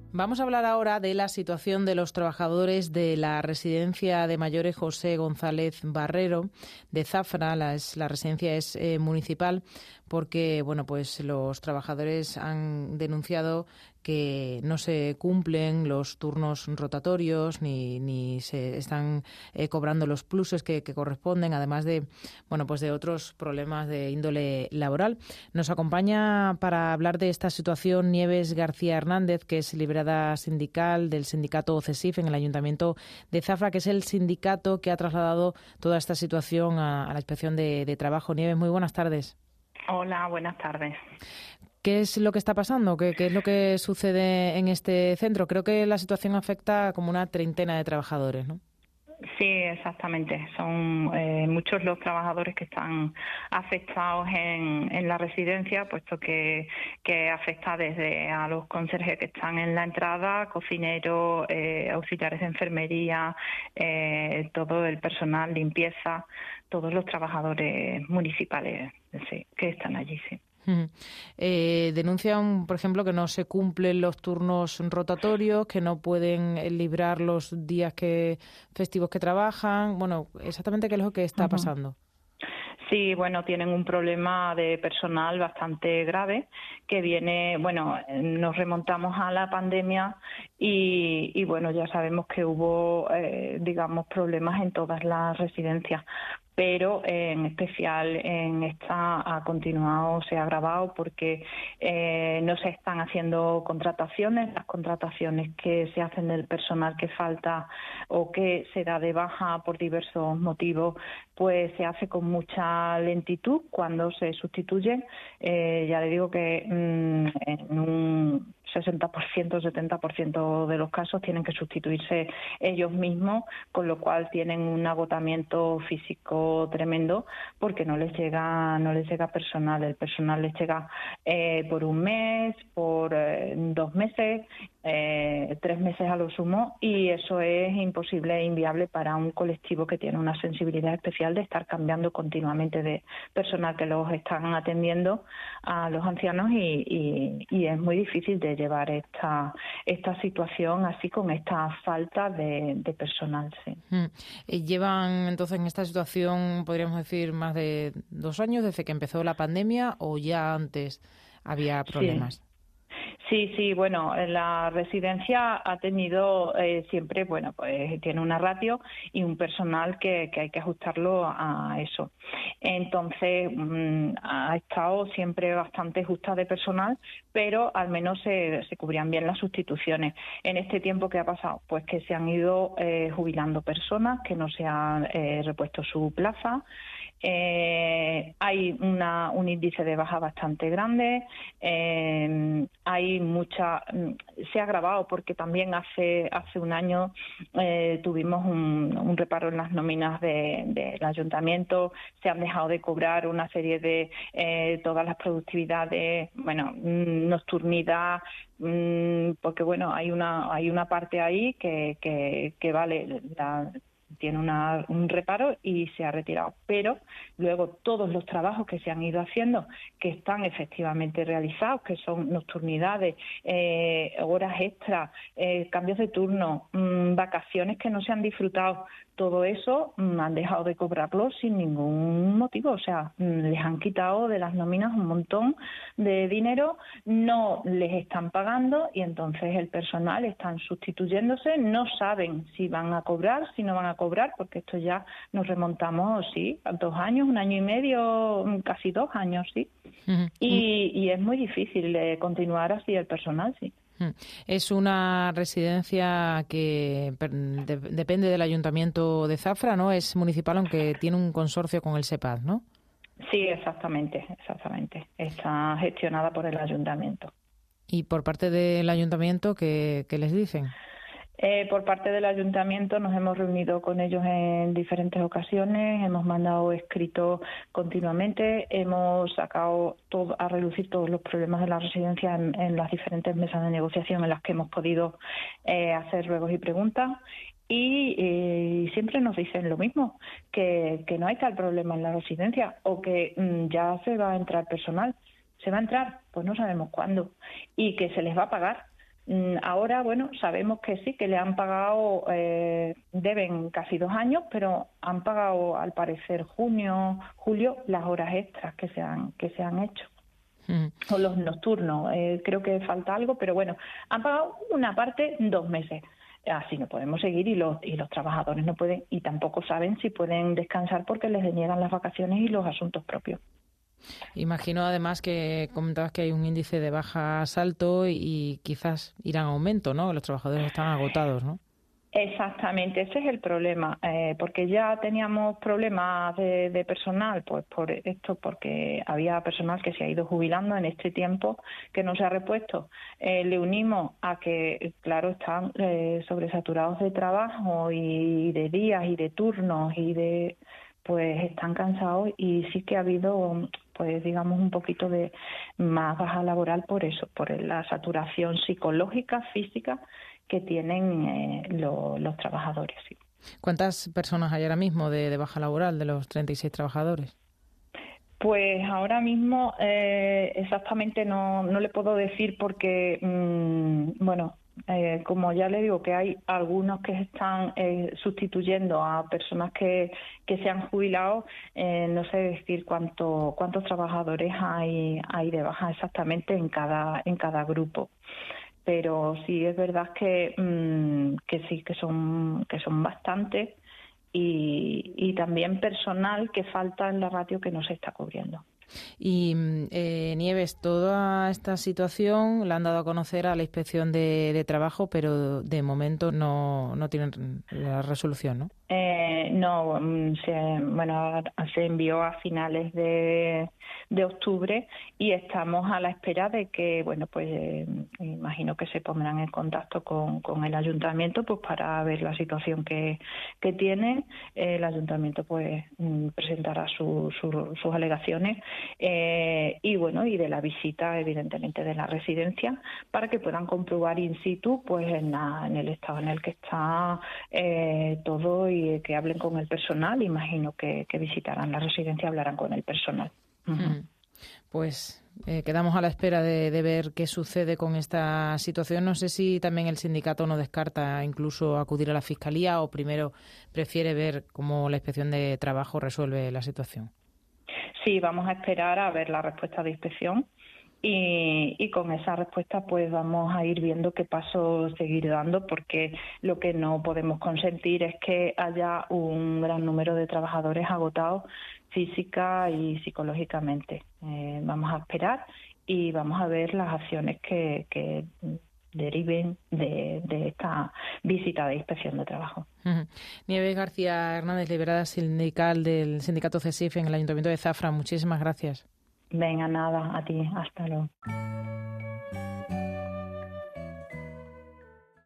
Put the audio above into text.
Vamos a hablar ahora de la situación de los trabajadores de la residencia de mayores José González Barrero de Zafra. La residencia es municipal porque, pues los trabajadores han denunciado que no se cumplen los turnos rotatorios ni se están cobrando los pluses que corresponden, además de, de otros problemas de índole laboral. Nos acompaña para hablar de esta situación Nieves García Hernández, que es liberada sindical del sindicato CESIF en el Ayuntamiento de Zafra, que es el sindicato que ha trasladado toda esta situación a la Inspección de Trabajo. Nieves, muy buenas tardes. Hola, buenas tardes. ¿Qué es lo que está pasando? ¿Qué es lo que sucede en este centro? Creo que la situación afecta como una treintena de trabajadores, ¿no? Sí, exactamente. Son muchos los trabajadores que están afectados en la residencia, puesto que afecta desde a los conserjes que están en la entrada, cocineros, auxiliares de enfermería, todo el personal, limpieza, todos los trabajadores municipales que están allí, sí. Denuncian, por ejemplo, que no se cumplen los turnos rotatorios, que no pueden librar los días festivos que trabajan. Exactamente qué es lo que está pasando. Sí, tienen un problema de personal bastante grave que viene, nos remontamos a la pandemia y ya sabemos que hubo, problemas en todas las residencias, pero en especial en esta ha continuado, se ha agravado porque no se están haciendo contrataciones. Las contrataciones que se hacen del personal que falta o que se da de baja por diversos motivos, pues se hace con mucha lentitud cuando se sustituyen. Ya le digo que en un 60%, 70% de los casos tienen que sustituirse ellos mismos, con lo cual tienen un agotamiento físico tremendo porque no les llega personal. El personal les llega por un mes, por 2 meses, 3 meses a lo sumo, y eso es imposible e inviable para un colectivo que tiene una sensibilidad especial de estar cambiando continuamente de personal que los están atendiendo a los ancianos y es muy difícil de llevar esta situación así con esta falta de personal. Sí. ¿Llevan entonces en esta situación, podríamos decir, más de 2 años desde que empezó la pandemia o ya antes había problemas? Sí, la residencia ha tenido siempre, pues tiene una ratio y un personal que hay que ajustarlo a eso. Entonces, ha estado siempre bastante justa de personal, pero al menos se cubrían bien las sustituciones. En este tiempo que ha pasado, pues que se han ido jubilando personas, que no se han repuesto su plaza. Hay un índice de baja bastante grande, hay se ha agravado porque también hace un año tuvimos un reparo en las nóminas del ayuntamiento. Se han dejado de cobrar una serie de todas las productividades, nocturnidad, porque hay una parte ahí que vale tiene un reparo y se ha retirado, pero luego todos los trabajos que se han ido haciendo, que están efectivamente realizados, que son nocturnidades, horas extras, cambios de turno, vacaciones que no se han disfrutado, todo eso han dejado de cobrarlo sin ningún motivo. O sea, les han quitado de las nóminas un montón de dinero, no les están pagando y entonces el personal están sustituyéndose, no saben si van a cobrar, si no van a cobrar, porque esto ya nos remontamos, a 2 años, 1 año y medio, casi 2 años, sí. Uh-huh. Y es muy difícil continuar así el personal, sí. Es una residencia que depende del Ayuntamiento de Zafra, ¿no? Es municipal, aunque tiene un consorcio con el SEPAD, ¿no? Sí, exactamente. Está gestionada por el Ayuntamiento. ¿Y por parte del Ayuntamiento qué les dicen? Por parte del Ayuntamiento nos hemos reunido con ellos en diferentes ocasiones, hemos mandado escritos continuamente, hemos sacado a relucir todos los problemas de la residencia en las diferentes mesas de negociación en las que hemos podido hacer ruegos y preguntas. Y siempre nos dicen lo mismo, que no hay tal problema en la residencia o que ya se va a entrar personal. ¿Se va a entrar? Pues no sabemos cuándo. Y que se les va a pagar. Ahora, bueno, sabemos que sí, que le han pagado, deben casi 2 años, pero han pagado al parecer junio, julio, las horas extras que se han hecho. O los nocturnos, creo que falta algo, pero bueno, han pagado una parte 2 meses. Así no podemos seguir y los trabajadores no pueden y tampoco saben si pueden descansar porque les deniegan las vacaciones y los asuntos propios. Imagino además que comentabas que hay un índice de bajas alto y quizás irá en aumento, ¿no? Los trabajadores están agotados, ¿no? Exactamente, ese es el problema, porque ya teníamos problemas de personal, pues por esto, porque había personal que se ha ido jubilando en este tiempo que no se ha repuesto. Le unimos a que, claro, están sobresaturados de trabajo y de días y de turnos pues están cansados y sí que ha habido, pues digamos, un poquito de más baja laboral por eso, por la saturación psicológica, física que tienen los trabajadores. Sí. ¿Cuántas personas hay ahora mismo de baja laboral de los 36 trabajadores? Pues ahora mismo exactamente no le puedo decir porque, como ya le digo que hay algunos que están sustituyendo a personas que se han jubilado, no sé decir cuántos trabajadores hay de baja exactamente en cada grupo. Pero sí es verdad que sí, que son bastantes y también personal que falta en la ratio que no se está cubriendo. Y Nieves, toda esta situación la han dado a conocer a la Inspección de Trabajo, pero de momento no tienen la resolución, ¿no? Se envió a finales de octubre y estamos a la espera de que, imagino que se pondrán en contacto con el ayuntamiento pues para ver la situación que tiene. El ayuntamiento pues presentará sus alegaciones y de la visita, evidentemente, de la residencia para que puedan comprobar in situ pues en el estado en el que está todo y que hablen con el personal. Imagino que visitarán la residencia y hablarán con el personal. Uh-huh. Pues quedamos a la espera de ver qué sucede con esta situación. No sé si también el sindicato no descarta incluso acudir a la Fiscalía o primero prefiere ver cómo la Inspección de Trabajo resuelve la situación. Sí, vamos a esperar a ver la respuesta de inspección y con esa respuesta pues vamos a ir viendo qué paso seguir dando, porque lo que no podemos consentir es que haya un gran número de trabajadores agotados física y psicológicamente. Vamos a esperar y vamos a ver las acciones que deriven de esta visita de inspección de trabajo. Nieves García Hernández, liberada sindical del sindicato CESIF en el Ayuntamiento de Zafra, muchísimas gracias. Venga, nada, a ti, hasta luego.